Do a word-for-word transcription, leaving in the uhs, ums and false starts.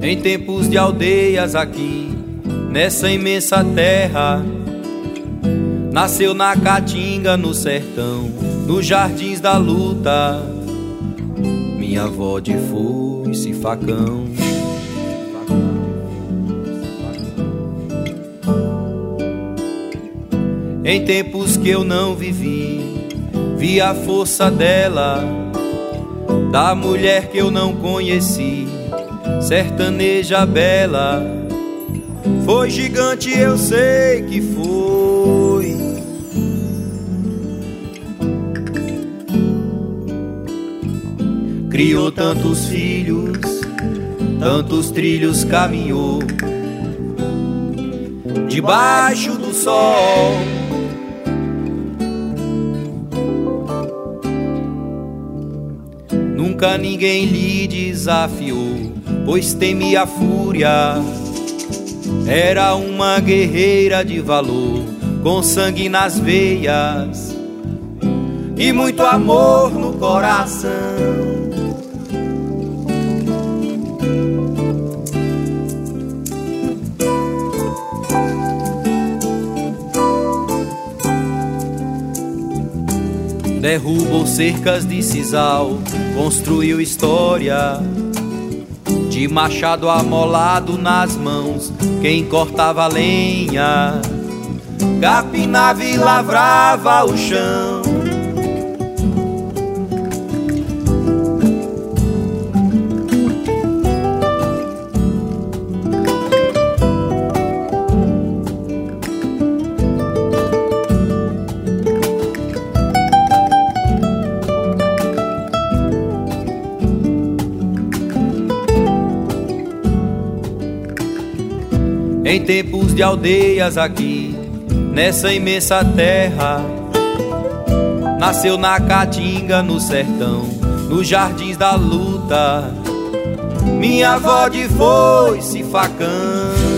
Em tempos de aldeias aqui, nessa imensa terra, nasceu na caatinga, no sertão, nos jardins da luta, minha avó de foice e facão. Em tempos que eu não vivi, vi a força dela, da mulher que eu não conheci, sertaneja bela. Foi gigante, eu sei que foi. Criou tantos filhos, tantos trilhos caminhou, debaixo do sol. Nunca ninguém lhe desafiou, pois temia a fúria. Era uma guerreira de valor, com sangue nas veias e muito amor no coração. Derrubou cercas de sisal, construiu história, de machado amolado nas mãos, quem cortava a lenha, capinava e lavrava o chão. Em tempos de aldeias aqui, nessa imensa terra, nasceu na caatinga, no sertão, nos jardins da luta, minha avó de foice e facão.